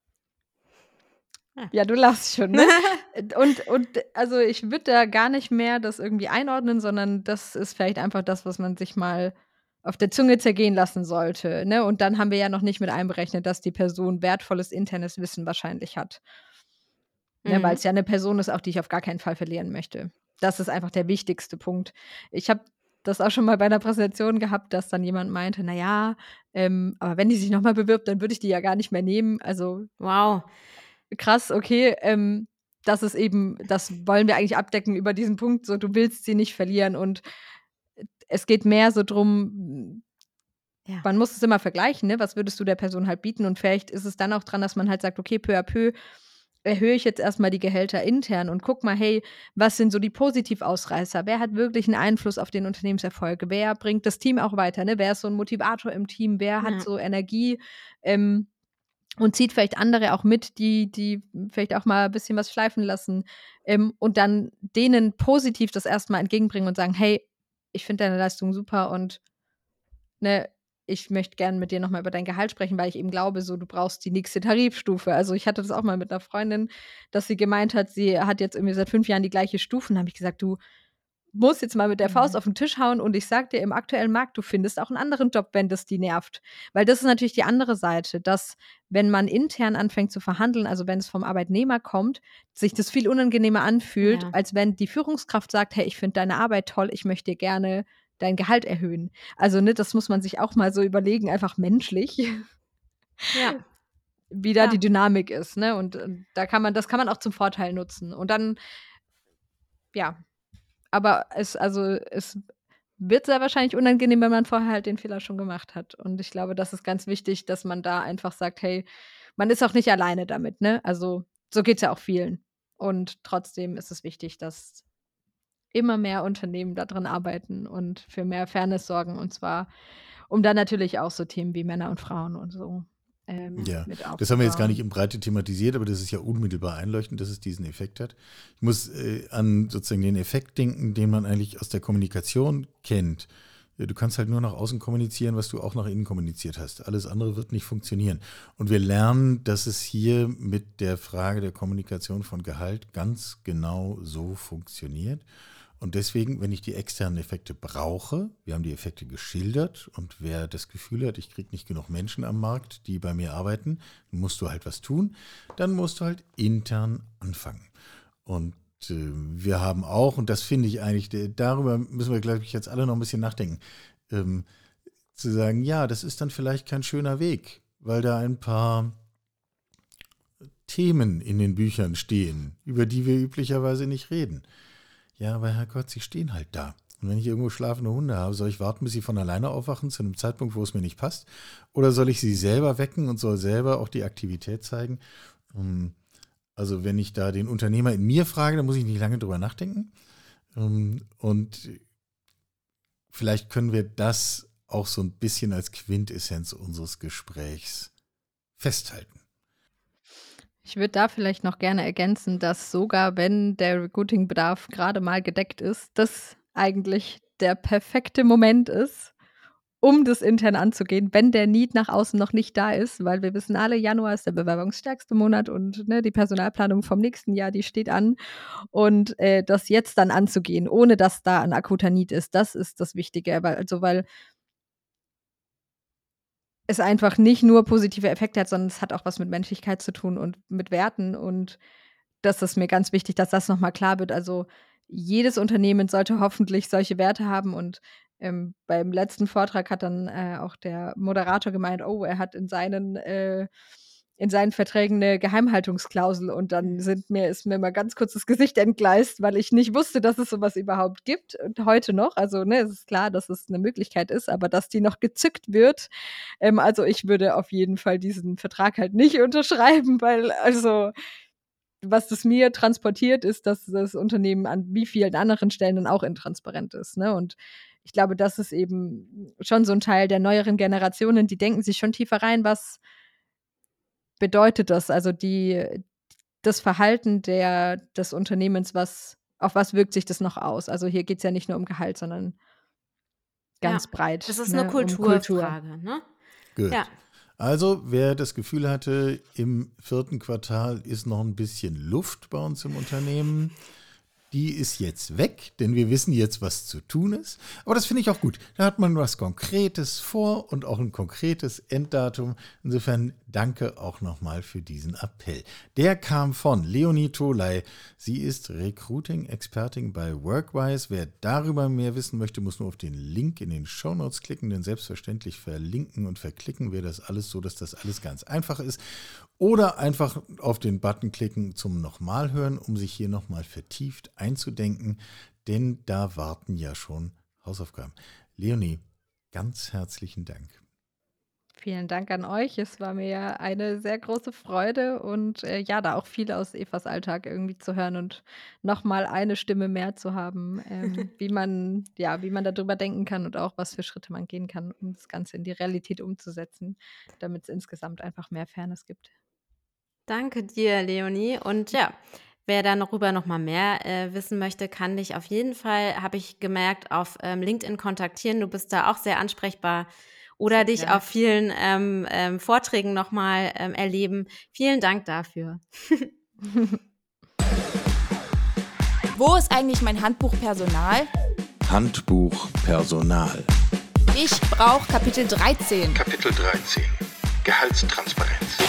Ja, du lachst schon, ne? und also ich würde da gar nicht mehr das irgendwie einordnen, sondern das ist vielleicht einfach das, was man sich mal auf der Zunge zergehen lassen sollte. Ne? Und dann haben wir ja noch nicht mit einberechnet, dass die Person wertvolles internes Wissen wahrscheinlich hat. Ne? Weil es ja eine Person ist, auch die ich auf gar keinen Fall verlieren möchte. Das ist einfach der wichtigste Punkt. Ich habe das auch schon mal bei einer Präsentation gehabt, dass dann jemand meinte, naja, aber wenn die sich nochmal bewirbt, dann würde ich die ja gar nicht mehr nehmen. Also wow. Krass, okay, das ist eben, das wollen wir eigentlich abdecken über diesen Punkt, so du willst sie nicht verlieren und es geht mehr so drum, man muss es immer vergleichen, ne? Was würdest du der Person halt bieten und vielleicht ist es dann auch dran, dass man halt sagt, okay, peu à peu erhöhe ich jetzt erstmal die Gehälter intern und guck mal, hey, was sind so die Positivausreißer? Wer hat wirklich einen Einfluss auf den Unternehmenserfolg? Wer bringt das Team auch weiter, ne? Wer ist so ein Motivator im Team? Wer hat so Energie? Und zieht vielleicht andere auch mit, die vielleicht auch mal ein bisschen was schleifen lassen und dann denen positiv das erstmal entgegenbringen und sagen, hey, ich finde deine Leistung super und ne, ich möchte gerne mit dir nochmal über dein Gehalt sprechen, weil ich eben glaube, so du brauchst die nächste Tarifstufe. Also ich hatte das auch mal mit einer Freundin, dass sie gemeint hat, sie hat jetzt irgendwie seit 5 Jahren die gleiche Stufe. Und da habe ich gesagt, du musst jetzt mal mit der Faust auf den Tisch hauen und ich sag dir, im aktuellen Markt, du findest auch einen anderen Job, wenn das die nervt. Weil das ist natürlich die andere Seite, dass wenn man intern anfängt zu verhandeln, also wenn es vom Arbeitnehmer kommt, sich das viel unangenehmer anfühlt, als wenn die Führungskraft sagt, hey, ich finde deine Arbeit toll, ich möchte dir gerne dein Gehalt erhöhen. Also ne, das muss man sich auch mal so überlegen, einfach menschlich. Ja. Wie da die Dynamik ist, ne? Und das kann man auch zum Vorteil nutzen. Und dann ja, aber es wird sehr wahrscheinlich unangenehm, wenn man vorher halt den Fehler schon gemacht hat. Und ich glaube, das ist ganz wichtig, dass man da einfach sagt, hey, man ist auch nicht alleine damit, ne? Also so geht es ja auch vielen. Und trotzdem ist es wichtig, dass immer mehr Unternehmen daran arbeiten und für mehr Fairness sorgen. Und zwar, um dann natürlich auch so Themen wie Männer und Frauen und so Ja, mit das haben wir jetzt gar aufzubauen. nicht in Breite thematisiert, aber das ist ja unmittelbar einleuchtend, dass es diesen Effekt hat. Ich muss an sozusagen den Effekt denken, den man eigentlich aus der Kommunikation kennt. Ja, du kannst halt nur nach außen kommunizieren, was du auch nach innen kommuniziert hast. Alles andere wird nicht funktionieren. Und wir lernen, dass es hier mit der Frage der Kommunikation von Gehalt ganz genau so funktioniert. Und deswegen, wenn ich die externen Effekte brauche, wir haben die Effekte geschildert und wer das Gefühl hat, ich kriege nicht genug Menschen am Markt, die bei mir arbeiten, dann musst du halt was tun, dann musst du halt intern anfangen. Und wir haben auch, und das finde ich eigentlich, darüber müssen wir, glaube ich, jetzt alle noch ein bisschen nachdenken, zu sagen, ja, das ist dann vielleicht kein schöner Weg, weil da ein paar Themen in den Büchern stehen, über die wir üblicherweise nicht reden. Ja, aber Herrgott, sie stehen halt da. Und wenn ich irgendwo schlafende Hunde habe, soll ich warten, bis sie von alleine aufwachen, zu einem Zeitpunkt, wo es mir nicht passt? Oder soll ich sie selber wecken und soll selber auch die Aktivität zeigen? Also wenn ich da den Unternehmer in mir frage, dann muss ich nicht lange drüber nachdenken. Und vielleicht können wir das auch so ein bisschen als Quintessenz unseres Gesprächs festhalten. Ich würde da vielleicht noch gerne ergänzen, dass sogar wenn der Recruiting-Bedarf gerade mal gedeckt ist, das eigentlich der perfekte Moment ist, um das intern anzugehen, wenn der Need nach außen noch nicht da ist, weil wir wissen alle, Januar ist der bewerbungsstärkste Monat und die Personalplanung vom nächsten Jahr, die steht an. Und das jetzt dann anzugehen, ohne dass da ein akuter Need ist, das ist das Wichtige, weil es einfach nicht nur positive Effekte hat, sondern es hat auch was mit Menschlichkeit zu tun und mit Werten. Und das ist mir ganz wichtig, dass das nochmal klar wird. Also jedes Unternehmen sollte hoffentlich solche Werte haben. Und beim letzten Vortrag hat dann auch der Moderator gemeint, er hat in seinen Verträgen eine Geheimhaltungsklausel. Und dann ist mir mal ganz kurz das Gesicht entgleist, weil ich nicht wusste, dass es sowas überhaupt gibt. Und heute noch, also es ist klar, dass es eine Möglichkeit ist, aber dass die noch gezückt wird. Also ich würde auf jeden Fall diesen Vertrag halt nicht unterschreiben, weil was das mir transportiert, ist, dass das Unternehmen an wie vielen anderen Stellen dann auch intransparent ist. Ne? Und ich glaube, das ist eben schon so ein Teil der neueren Generationen, die denken sich schon tiefer rein, was bedeutet das? Also das Verhalten des Unternehmens, auf was wirkt sich das noch aus? Also hier geht es ja nicht nur um Gehalt, sondern ganz breit. Das ist eine um Kultur. Kulturfrage, ne? Gut. Ja. Also, wer das Gefühl hatte, im 4. Quartal ist noch ein bisschen Luft bei uns im Unternehmen, die ist jetzt weg, denn wir wissen jetzt, was zu tun ist. Aber das finde ich auch gut. Da hat man was Konkretes vor und auch ein konkretes Enddatum. Insofern danke auch nochmal für diesen Appell. Der kam von Leonie Tholey. Sie ist Recruiting-Expertin bei Workwise. Wer darüber mehr wissen möchte, muss nur auf den Link in den Shownotes klicken, denn selbstverständlich verlinken und verklicken wir das alles so, dass das alles ganz einfach ist. Oder einfach auf den Button klicken zum Nochmalhören, um sich hier nochmal vertieft einzudenken, denn da warten ja schon Hausaufgaben. Leonie, ganz herzlichen Dank. Vielen Dank an euch. Es war mir eine sehr große Freude und da auch viel aus Evas Alltag irgendwie zu hören und nochmal eine Stimme mehr zu haben, wie man darüber denken kann und auch was für Schritte man gehen kann, um das Ganze in die Realität umzusetzen, damit es insgesamt einfach mehr Fairness gibt. Danke dir, Leonie. Und ja, wer darüber noch mal mehr wissen möchte, kann dich auf jeden Fall, habe ich gemerkt, auf LinkedIn kontaktieren. Du bist da auch sehr ansprechbar oder dich gerne. auf vielen Vorträgen noch mal erleben. Vielen Dank dafür. Wo ist eigentlich mein Handbuch Personal? Handbuch Personal. Ich brauche Kapitel 13. Kapitel 13. Gehaltstransparenz.